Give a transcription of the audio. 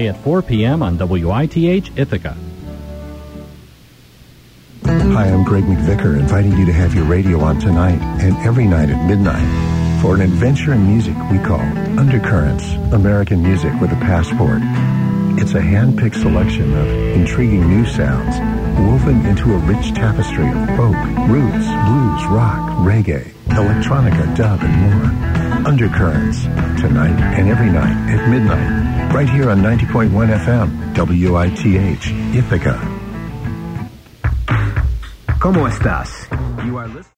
Saturday at 4 p.m. on WITH Ithaca. Hi, I'm Greg McVicker, inviting you to have your radio on tonight and every night at midnight for an adventure in music we call Undercurrents, American music with a passport. It's a hand-picked selection of intriguing new sounds woven into a rich tapestry of folk, roots, blues, rock, reggae, electronica, dub, and more. Undercurrents, tonight and every night at midnight, right here on 90.1 FM, WITH, Ithaca. ¿Cómo estás? You are listening.